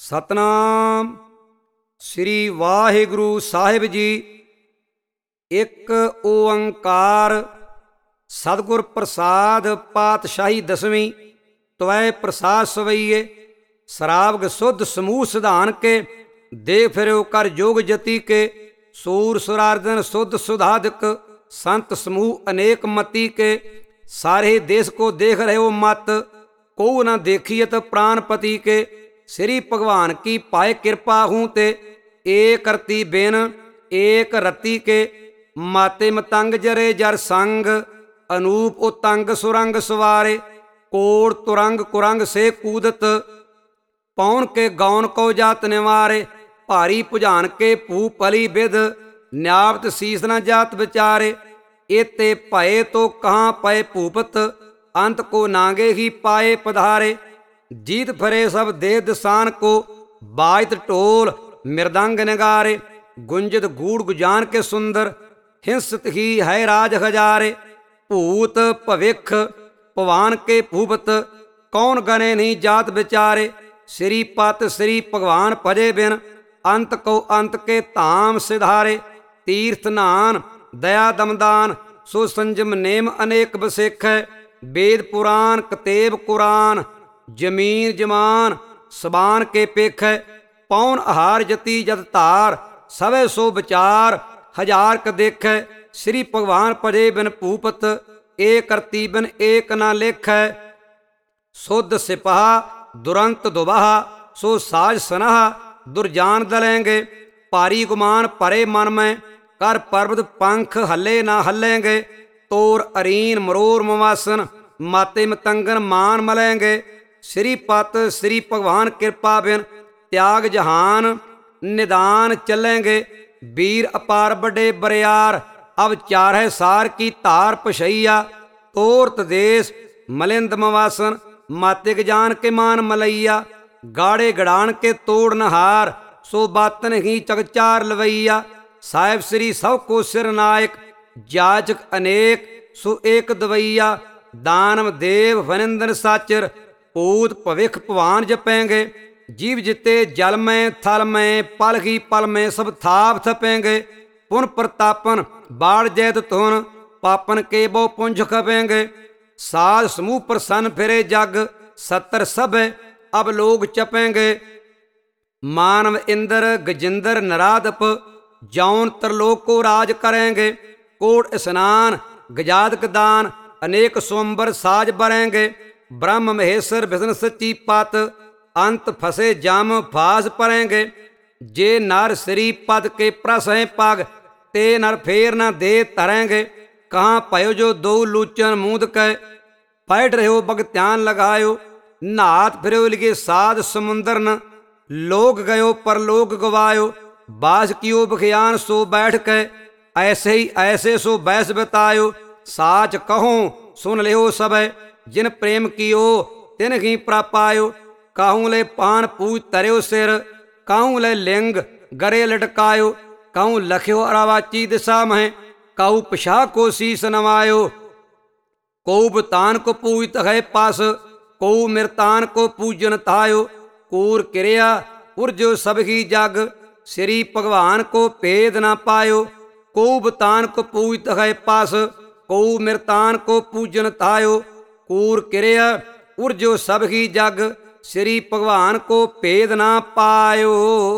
ਸਤਨਾਮ ਸ੍ਰੀ ਵਾਹਿਗੁਰੂ ਸਾਹਿਬ ਜੀ। ਇੱਕ ਓੰਕਾਰ ਸਤਿਗੁਰ ਪ੍ਰਸਾਦ ਪਾਤਸ਼ਾਹੀ ਦਸਵੀਂ। ਤਵੈ ਪ੍ਰਸਾਦ ਸਵਈਏ ਸਰਾਵਗ ਸੁਧ ਸਮੂਹ ਸਿਧਾਨ ਕੇ। ਦੇਖ ਫਿਰਿਓ ਕਰ ਜੋਗ ਜਤੀ ਕੇ। ਸੂਰ ਸੁਰਾਰਦਨ ਸੁਧ ਸੁਧਾਦਿਕ ਸੰਤ ਸਮੂਹ ਅਨੇਕ ਮਤੀ ਕੇ। ਸਾਰੇ ਦੇਸ਼ ਕੋ ਦੇਖ ਰਹਿਓ ਮਤ ਕੋ ਨਾ ਦੇਖੀਅਤ ਪ੍ਰਾਨਪਤੀ ਕੇ। श्री भगवान की पाए कृपा हूँ ते एक रति बिन एक रति के। माते मतंग जरे जर संग अनूप उतंग सुरंग सवारे। कोड़ तुरंग कुरंग से कूदत पौन के गौन को जात निवारे। भारी भुजान के भू पली बिद न्यावत शीस न जात विचारे। एते भये तो कहाँ पए भूपत अंत को नागे ही पाए पधारे। जीत फरे सब देह दसान को बाजत ढोल मृदंग नगारे। गुंजत गूढ़ गुजान के सुंदर हिंसत ही है राज हजारे। भूत भविख पवान के भूपत कौन गने नहीं जात विचारे। श्री पत श्री भगवान भजे बिन अंत को अंत के धाम सिधारे। तीर्थ नान दया दमदान सो संजम नेम अनेक बसेख है। वेद पुराण कतेब कुरान जमीन जमान सबान के पेख है। पौन आहार जति जत तार सवै सो विचार हजार क देख है। श्री भगवान भजे बिन भूपत एक करती बिन एक ना लेख है। सुध सिपाहा दुरंत दुबाहा सो साज सनाहा दुरजान दलेंगे। पारी गुमान परे मन में कर पर्वत पंख हले ना हलेंगे। तोर अरीन मरोर मवासन माते मतंगन मान मलेंगे। श्री पत श्री भगवान कृपा बिन त्याग जहान निदान चलेंगे। वीर अपार बड़े बरियार अब चार है सार की तार पशैया। तोरत देश मलिंद मवासन मातिक जान के मान मलैया। गाड़े गड़ान के तोड़ नहार सो बातन ही चगचार लवैया। साहिब श्री सब को सिर नायक जाचक अनेक सो एक दवैया। दानव देव वनिंदन साचिर पूत भविख भवान जपेंगे। जीव जिते जल में थल में पल ही पल में सब थाप थपेंगे। पुन प्रतापन बाढ़ जैत धुन पापन के बो पुंज खपेंगे। साध समूह प्रसन्न फिरे जग सत्तर सब अब लोग चपेंगे। मानव इंद्र गजिंदर नरादप जौन तरलोक को राज करेंगे। कोट स्नान गजादक दान अनेक सोमबर साज बरेंगे। ब्रह्म महेश्वर विष्णु सच्ची पत अंत फसे जम फास परेंगे। जे नर श्री पद के प्रस हैं पग ते नर फेर न दे तरेंगे। कहाँ पयो जो दो लूचन मूद कै पैठ रहो बगत्यान लगायो। नाथ फिरो लिगे साध समुंदर न लोग गयो पर लोग गवायो। बास कियो बखियान सो बैठ कै ऐसे ही ऐसे सो बैस बतायो। साच कहो सुन लियो सब जिन प्रेम कियो तिन ही प्रापायो। काहूँ ले पान पूज तरियो सिर काहूँ ले लिंग गरे लटकायो। काहूँ लख्यो अरावाची दिशा में काहू पिछा को शीस नवायो। कऊ बतान को पूज तहे पास कऊ मृतान को पूजन तायो। कूर क्रिया उर्जो सब ही जग श्री भगवान को भेद न पायो। कऊ बतान को पूज तहे पास कऊ मृतान को पूजन तायो। कूर क्रिया उर्जो सब ही जग श्री भगवान को भेद ना पायो।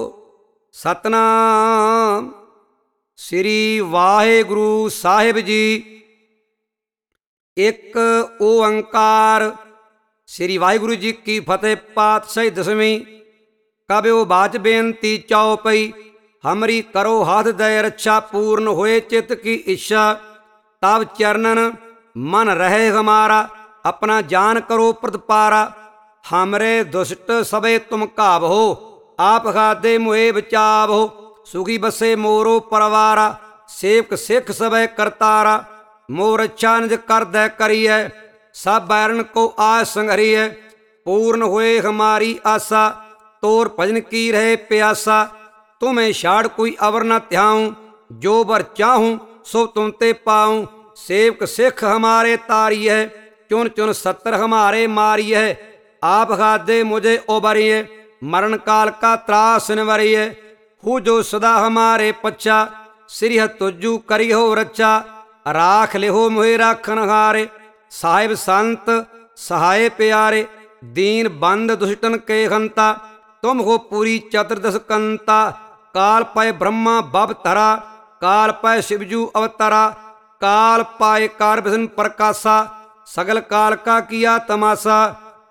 सतनाम श्री वाहिगुरु साहिब जी। एक ओंकार श्री वाहिगुरु जी की फतेह पातशाही दसवीं। कब्यो बाच बेनती चौपई हमरी करो हाथ दय रक्षा। पूर्ण होए चित्त की इच्छा तब चरणन मन रहे हमारा। अपना जान करो प्रतिपारा। हमरे दुष्ट सबे तुम काबहो आप खादे मुहे बचावो। सुखी बसे मोरो परवारा सेवक सिख सबे करतारा। मोर अच्छा निज कर दे करिए सब बैरन को आज संघरिए। पूर्ण हुए हमारी आशा तोर भजन की रहे प्यासा। तुम्हें छाड़ कोई अवर न त्याऊं जो बर चाहूं सो तुम ते पाऊं। सेवक सिख हमारे तारी है चुन चुन सत्तर हमारे मारी है। आप खादे मुझे उबरिए मरण काल का त्रास निवरिय। हु जो सदा हमारे पच्छा, श्री तुजू करिहो रक्षा। राख लिहो मोहे राखन हारे, साहिब संत सहाय प्यारे। दीन बंद दुष्टन के हंता, तुम हो पूरी चतुर्दश कंता। काल पाए ब्रह्मा बब धरा, काल पाए शिवजू अवतरा। काल पाए कार विष्णु प्रकाशा, सगल काल का किया तमाशा।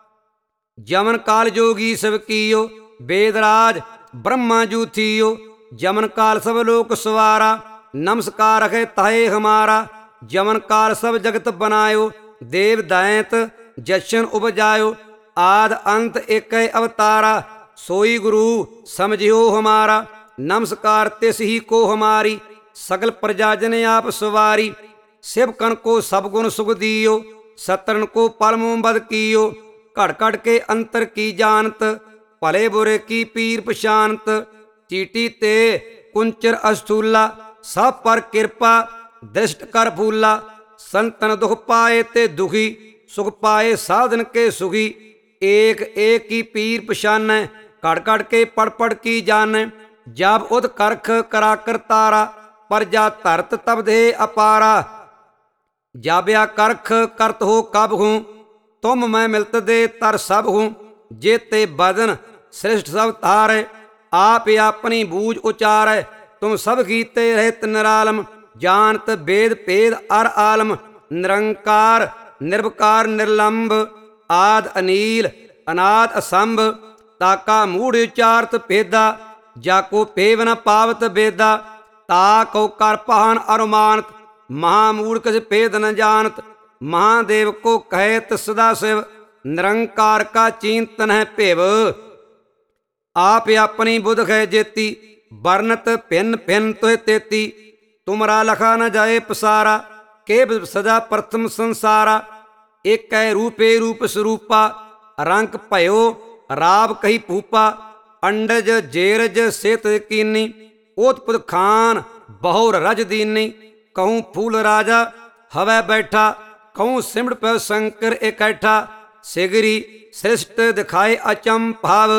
जमन काल जोगी सब कियो, वेदराज ब्रह्मा जू थियो। जमन काल सब लोक सवारा, नमस्कार है ताहे हमारा। जमन काल सब जगत बनायो, देव दैंत जशन उपजायो। आद अंत एक अवतारा, सोई गुरु समझियो हमारा। नमस्कार तिस ही को हमारी, सगल प्रजा जन आप सवारी। शिव कण को सब गुण सुख दियो, सतरन को पलमो बद कियो। घड़ घड़ के अंतर की जानत, भले बुरे की पीर पशानत। चीटी ते कुंचर अस्थूला, सब पर कृपा दृष्ट कर फूला। संतन दुख पाए ते दुखी, सुख पाए साधन के सुखी। एक एक की पीर पशान, घड़ घड़ के पढ़ पढ़ की जान। जब उद करख करा कर तारा, प्रजा धरत तब दे अपारा। जाब्या करख करत हो कब हूँ, तुम मैं मिलत दे तर सब हूँ। जेते बदन श्रेष्ठ सब तारे, आप अपनी बूझ उचारै। तुम सब गीते रहत निरालम, जानत वेद भेद अर आलम। निरंकार निर्विकार निर्लंब, आद अनील अनाद असंभ। ताका मूढ़ उचारत भेदा, जाको पेव न पावत बेदा। ताको कर पहान अनुमानत, महामूढ़ कस भेद न जानत। महादेव को कहत सदा शिव, निरंकार का चिंतन है भेव। आप अपनी बुध है जेती, वर्णत भिन्न भिन्न तुह तेती। तुमरा लखा न जाए पसारा, के सदा प्रथम संसारा। एक कै रूपे रूप स्वरूपा, रंग भयो राव कही भूपा। अंडज जेरज सेत कीनी, ओतपुत खान बहुर रज दीनी। कहूँ फूल राजा हवै बैठा, कहूँ सिमट पे शंकर इकैठा। सिगरी श्रेष्ठ दिखाए अचम भाव,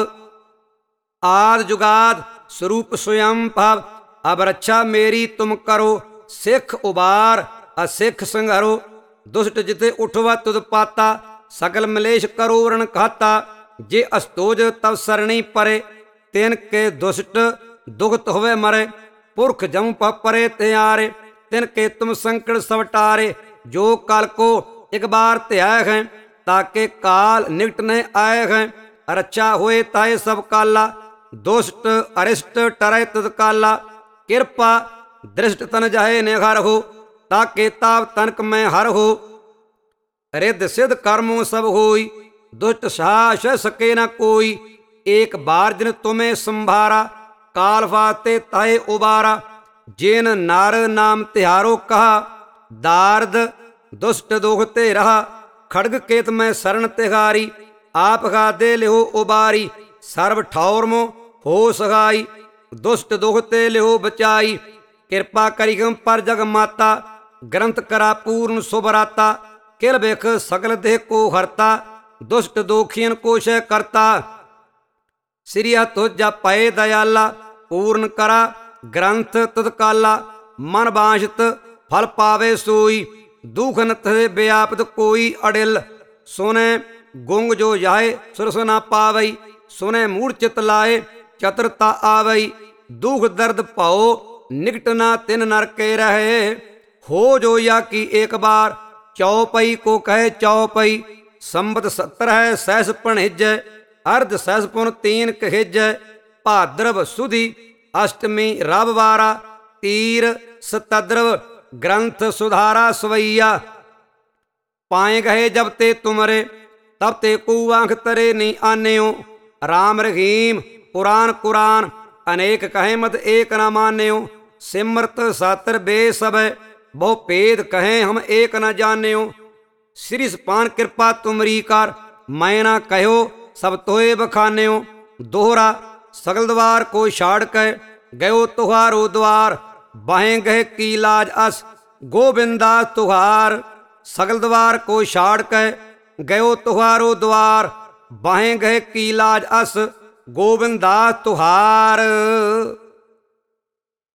आद जुगाद स्वरूप स्वयं भाव। अब रक्षा मेरी तुम करो, सिख उबार असिख संघरो। दुष्ट जिते उठवा तुद पाता, सकल मलेश करो रण खाता। जे अस्तोज तब सरणी परे, तेन के दुष्ट दुखत होवे मरे। पुरख जम परे त्यारे, तिन के तुम संकट सब टारे। जो काल को एक बार त्याग हैं, ताके काल निकट न आए हैं। रक्षा होए ताए सब काला, दुष्ट अरिष्ट टरै तत्काला। कृपा दृष्ट तन जाहे निघर हो, ताके ताप तनक में हर हो। रिद्ध सिद्ध कर्मों सब होई, दुष्ट साहस सके न कोई। एक बार जिन तुम्हें संभारा, काल फाते ताए उबारा। जिन नार नाम तिहारो कहा, दार्द दुष्ट दोखते रहा। खड़ग केत में शरण तिहारी, आप गा दे लिहो उबारी। सर्व ठौर मो हो सगाई, दुष्ट दोखते लिहो बचाई। कृपा करिगम पर जग माता, ग्रंथ करा पूर्ण सुभराता। किल बिख सकल देह को हरता, दुष्ट दोखियन को शय करता। श्री तुझा पए दयाला, पूर्ण करा ग्रंथ तत्काला। मन बांछत फल पावे सोई, दुख न थे व्यापत कोई अडिल। सुने गुंग जो जाए सुरस न पावई, सुने मूढ़ चित लाए चतुरता आवई। दुख दर्द पाओ निकट ना तिन नर के रहे। हो जो या की एक बार, चौपई को कहे चौपई। संबत 17 सहस पणिज, अर्ध सहस पुन 3 कहिज। भाद्रव सुधी अष्टमी रविवारा, तीर सतद्रव ग्रंथ सुधारा सवैया। पाए गए जब ते तुमरे, तब ते को आंख तरे नहीं आन्यो। राम रहीम पुराण कुरान, अनेक कहे मत एक न मान्यो। सिमरत सातर बे सब, बहु भेद कहें हम एक न जान्यो। श्री सपान कृपा तुमरी कर, मैं ना कहो सब तोए बखान्यो। दोहरा सगल द्वार को छाड़ कर, गयो तुहारो द्वार। बाहें गह की लाज अस, गोविंदा तुहार। सगल द्वार को छाड़ कर, गयो तुहारो द्वार। बाहें गह की लाज अस, ਗੋਬਿੰਦ ਦਾਸ ਤੁਹਾਰ